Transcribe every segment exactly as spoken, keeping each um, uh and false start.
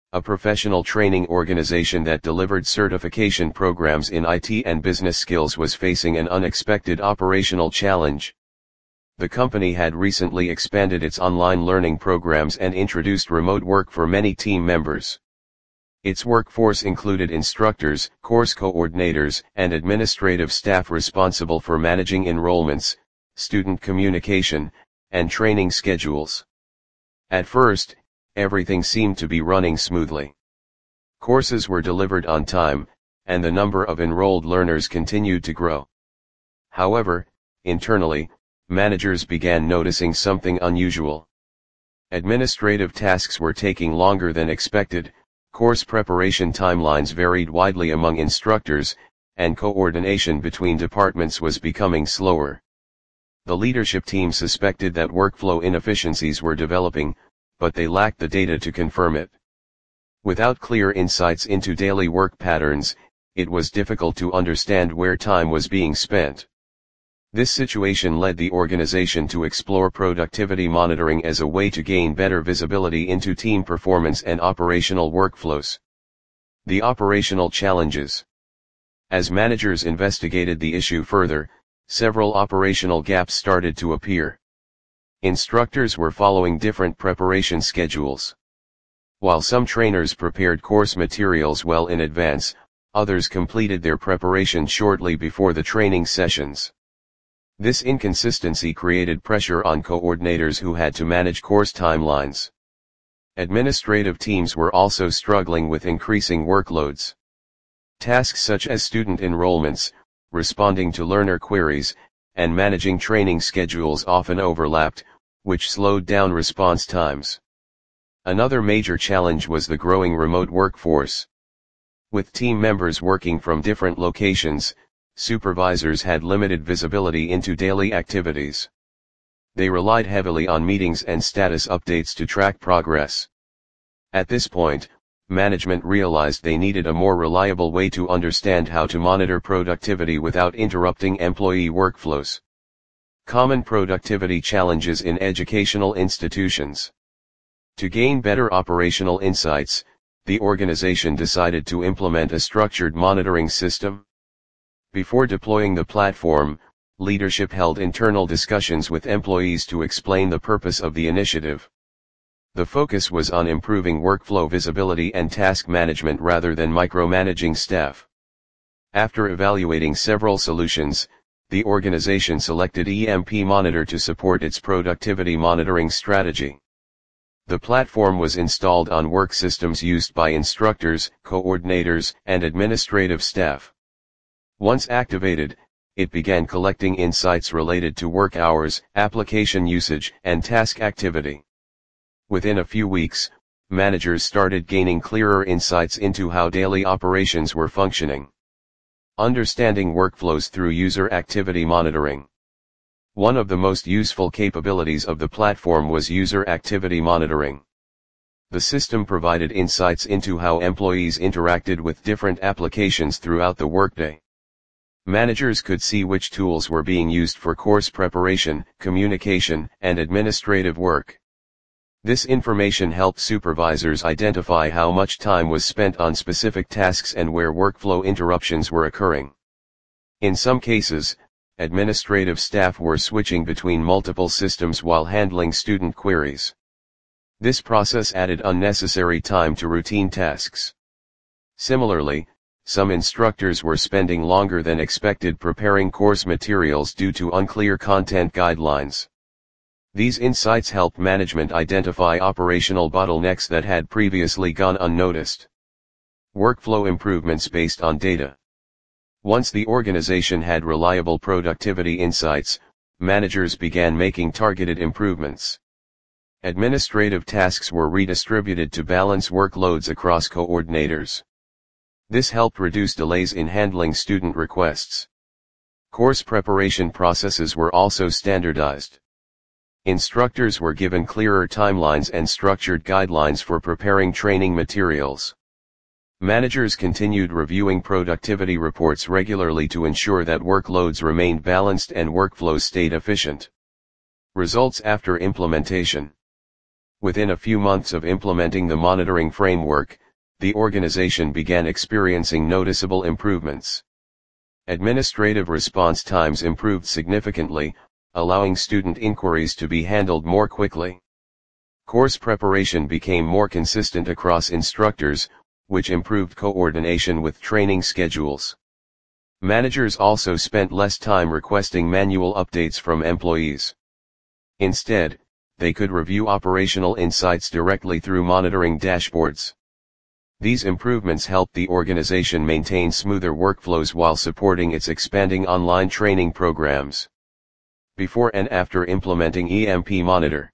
a professional training organization that delivered certification programs in I T and business skills, was facing an unexpected operational challenge. The company had recently expanded its online learning programs and introduced remote work for many team members. Its workforce included instructors, course coordinators, and administrative staff responsible for managing enrollments, student communication, and training schedules. At first, everything seemed to be running smoothly. Courses were delivered on time, and the number of enrolled learners continued to grow. However, internally, managers began noticing something unusual. Administrative tasks were taking longer than expected, course preparation timelines varied widely among instructors, and coordination between departments was becoming slower. The leadership team suspected that workflow inefficiencies were developing, but they lacked the data to confirm it. Without clear insights into daily work patterns, it was difficult to understand where time was being spent. This situation led the organization to explore productivity monitoring as a way to gain better visibility into team performance and operational workflows. The operational challenges. As managers investigated the issue further, several operational gaps started to appear. Instructors were following different preparation schedules. While some trainers prepared course materials well in advance, others completed their preparation shortly before the training sessions. This inconsistency created pressure on coordinators who had to manage course timelines. Administrative teams were also struggling with increasing workloads. Tasks such as student enrollments, responding to learner queries, and managing training schedules often overlapped, which slowed down response times. Another major challenge was the growing remote workforce. With team members working from different locations, supervisors had limited visibility into daily activities. They relied heavily on meetings and status updates to track progress. At this point, management realized they needed a more reliable way to understand how to monitor productivity without interrupting employee workflows. Common productivity challenges in educational institutions. To gain better operational insights, the organization decided to implement a structured monitoring system. Before deploying the platform, leadership held internal discussions with employees to explain the purpose of the initiative. The focus was on improving workflow visibility and task management rather than micromanaging staff. After evaluating several solutions, the organization selected E M P Monitor to support its productivity monitoring strategy. The platform was installed on work systems used by instructors, coordinators, and administrative staff. Once activated, it began collecting insights related to work hours, application usage, and task activity. Within a few weeks, managers started gaining clearer insights into how daily operations were functioning. Understanding workflows through user activity monitoring. One of the most useful capabilities of the platform was user activity monitoring. The system provided insights into how employees interacted with different applications throughout the workday. Managers could see which tools were being used for course preparation, communication, and administrative work. This information helped supervisors identify how much time was spent on specific tasks and where workflow interruptions were occurring. In some cases, administrative staff were switching between multiple systems while handling student queries. This process added unnecessary time to routine tasks. Similarly, some instructors were spending longer than expected preparing course materials due to unclear content guidelines. These insights helped management identify operational bottlenecks that had previously gone unnoticed. Workflow improvements based on data. Once the organization had reliable productivity insights, managers began making targeted improvements. Administrative tasks were redistributed to balance workloads across coordinators. This helped reduce delays in handling student requests. Course preparation processes were also standardized. Instructors were given clearer timelines and structured guidelines for preparing training materials. Managers continued reviewing productivity reports regularly to ensure that workloads remained balanced and workflows stayed efficient. Results after implementation. Within a few months of implementing the monitoring framework, the organization began experiencing noticeable improvements. Administrative response times improved significantly, allowing student inquiries to be handled more quickly. Course preparation became more consistent across instructors, which improved coordination with training schedules. Managers also spent less time requesting manual updates from employees. Instead, they could review operational insights directly through monitoring dashboards. These improvements helped the organization maintain smoother workflows while supporting its expanding online training programs. Before and after implementing E M P Monitor.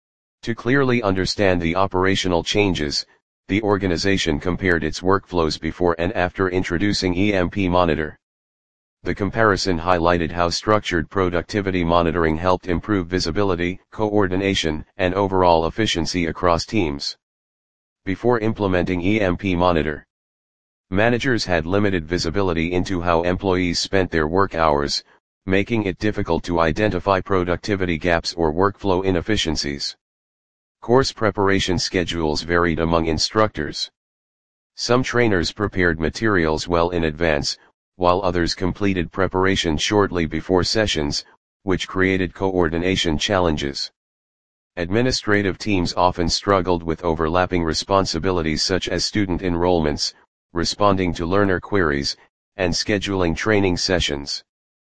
To clearly understand the operational changes, the organization compared its workflows before and after introducing E M P Monitor. The comparison highlighted how structured productivity monitoring helped improve visibility, coordination, and overall efficiency across teams. Before implementing E M P Monitor, managers had limited visibility into how employees spent their work hours, making it difficult to identify productivity gaps or workflow inefficiencies. Course preparation schedules varied among instructors. Some trainers prepared materials well in advance, while others completed preparation shortly before sessions, which created coordination challenges. Administrative teams often struggled with overlapping responsibilities such as student enrollments, responding to learner queries, and scheduling training sessions.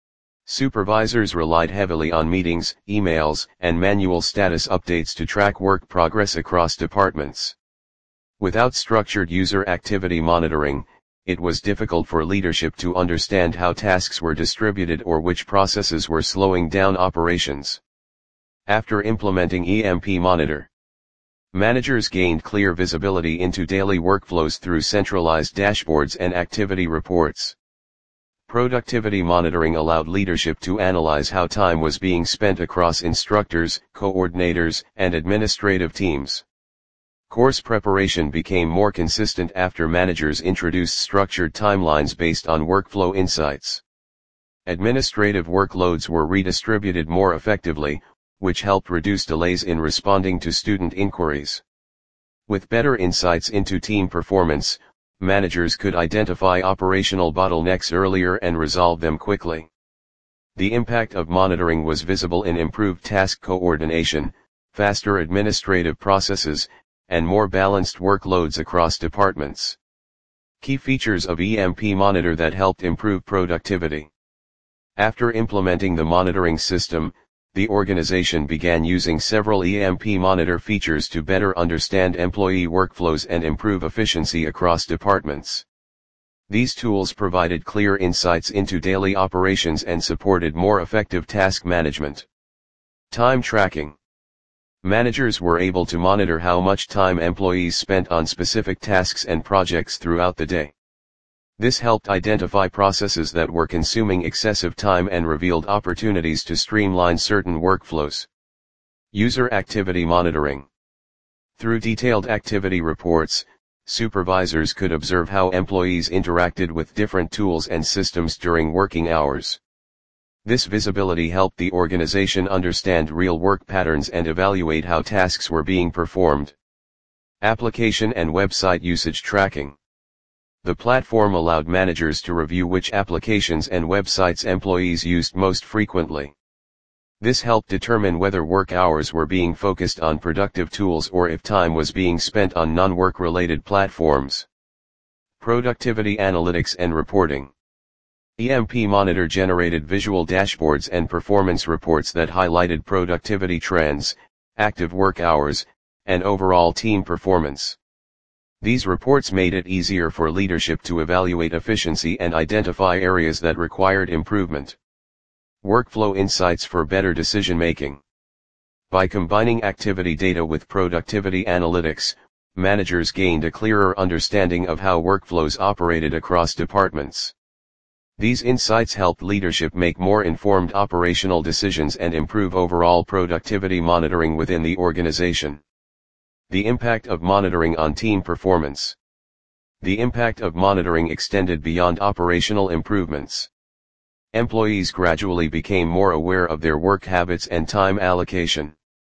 Supervisors relied heavily on meetings, emails, and manual status updates to track work progress across departments. Without structured user activity monitoring, it was difficult for leadership to understand how tasks were distributed or which processes were slowing down operations. After implementing E M P Monitor, managers gained clear visibility into daily workflows through centralized dashboards and activity reports. Productivity monitoring allowed leadership to analyze how time was being spent across instructors, coordinators, and administrative teams. Course preparation became more consistent after managers introduced structured timelines based on workflow insights. Administrative workloads were redistributed more effectively, which helped reduce delays in responding to student inquiries. With better insights into team performance, managers could identify operational bottlenecks earlier and resolve them quickly. The impact of monitoring was visible in improved task coordination, faster administrative processes, and more balanced workloads across departments. Key features of E M P Monitor that helped improve productivity. After implementing the monitoring system, the organization began using several E M P Monitor features to better understand employee workflows and improve efficiency across departments. These tools provided clear insights into daily operations and supported more effective task management. Time tracking. Managers were able to monitor how much time employees spent on specific tasks and projects throughout the day. This helped identify processes that were consuming excessive time and revealed opportunities to streamline certain workflows. User activity monitoring. Through detailed activity reports, supervisors could observe how employees interacted with different tools and systems during working hours. This visibility helped the organization understand real work patterns and evaluate how tasks were being performed. Application and website usage tracking. The platform allowed managers to review which applications and websites employees used most frequently. This helped determine whether work hours were being focused on productive tools or if time was being spent on non-work related platforms. Productivity analytics and reporting. E M P Monitor generated visual dashboards and performance reports that highlighted productivity trends, active work hours, and overall team performance. These reports made it easier for leadership to evaluate efficiency and identify areas that required improvement. Workflow insights for better decision-making. By combining activity data with productivity analytics, managers gained a clearer understanding of how workflows operated across departments. These insights helped leadership make more informed operational decisions and improve overall productivity monitoring within the organization. The impact of monitoring on team performance. The impact of monitoring extended beyond operational improvements. Employees gradually became more aware of their work habits and time allocation.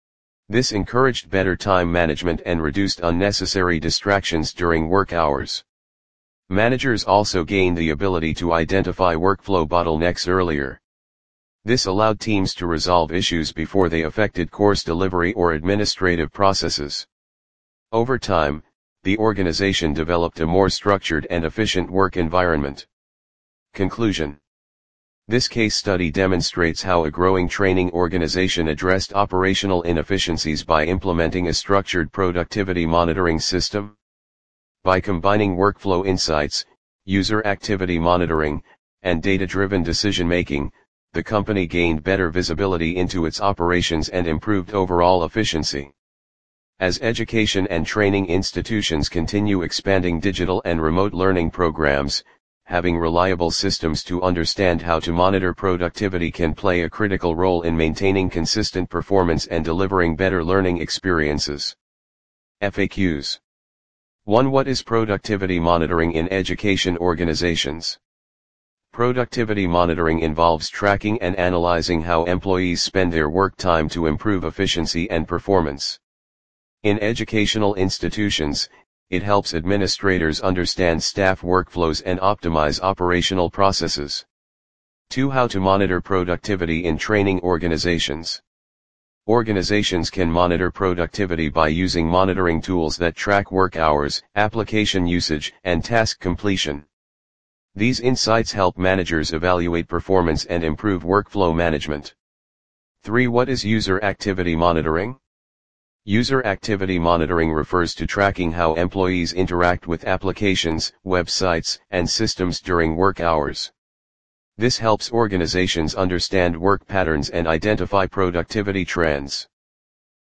This encouraged better time management and reduced unnecessary distractions during work hours. Managers also gained the ability to identify workflow bottlenecks earlier. This allowed teams to resolve issues before they affected course delivery or administrative processes. Over time, the organization developed a more structured and efficient work environment. Conclusion. This case study demonstrates how a growing training organization addressed operational inefficiencies by implementing a structured productivity monitoring system. By combining workflow insights, user activity monitoring, and data-driven decision-making, the company gained better visibility into its operations and improved overall efficiency. As education and training institutions continue expanding digital and remote learning programs, having reliable systems to understand how to monitor productivity can play a critical role in maintaining consistent performance and delivering better learning experiences. F A Qs. one. What is productivity monitoring in education organizations? Productivity monitoring involves tracking and analyzing how employees spend their work time to improve efficiency and performance. In educational institutions, it helps administrators understand staff workflows and optimize operational processes. two. How to monitor productivity in training organizations. Organizations can monitor productivity by using monitoring tools that track work hours, application usage, and task completion. These insights help managers evaluate performance and improve workflow management. three. What is user activity monitoring? User activity monitoring refers to tracking how employees interact with applications, websites, and systems during work hours. This helps organizations understand work patterns and identify productivity trends.